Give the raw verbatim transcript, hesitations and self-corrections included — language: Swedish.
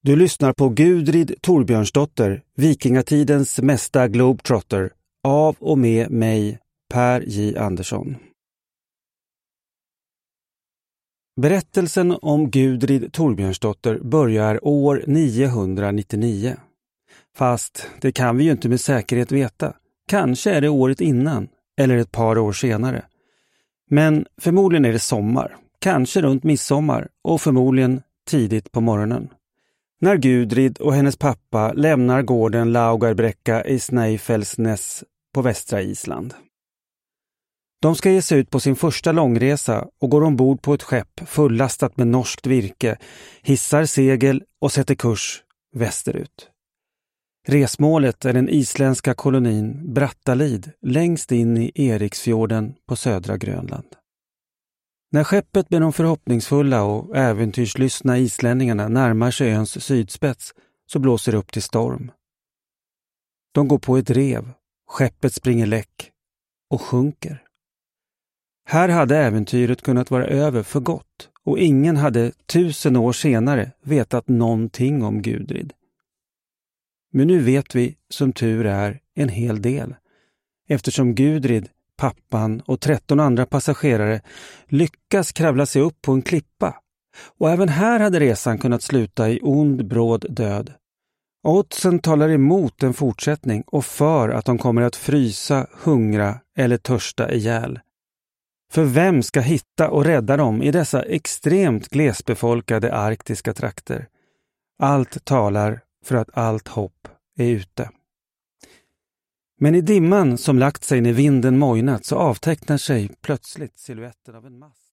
Du lyssnar på Gudrid Torbjörnsdotter, vikingatidens mesta globetrotter, av och med mig, Per J. Andersson. Berättelsen om Gudrid Torbjörnsdotter börjar år niohundranittionio. Fast det kan vi ju inte med säkerhet veta. Kanske är det året innan, eller ett par år senare. Men förmodligen är det sommar, kanske runt midsommar och förmodligen tidigt på morgonen. När Gudrid och hennes pappa lämnar gården Laugarbrekka i Snæfellsnes på västra Island. De ska ge sig ut på sin första långresa och går ombord på ett skepp fullastat med norskt virke, hissar segel och sätter kurs västerut. Resmålet är den isländska kolonin Brattalid längst in i Eriksfjorden på södra Grönland. När skeppet med de förhoppningsfulla och äventyrslystna islänningarna närmar sig öns sydspets så blåser det upp till storm. De går på ett rev, skeppet springer läck och sjunker. Här hade äventyret kunnat vara över för gott och ingen hade tusen år senare vetat någonting om Gudrid. Men nu vet vi, som tur är, en hel del, eftersom Gudrid, pappan och tretton andra passagerare lyckas kravla sig upp på en klippa. Och även här hade resan kunnat sluta i ond bråd död. Oddsen talar emot en fortsättning och för att de kommer att frysa, hungra eller törsta ihjäl. För vem ska hitta och rädda dem i dessa extremt glesbefolkade arktiska trakter? Allt talar för att allt hopp är ute. Men i dimman som lagt sig när vinden mojnat så avtecknar sig plötsligt siluetten av en mast.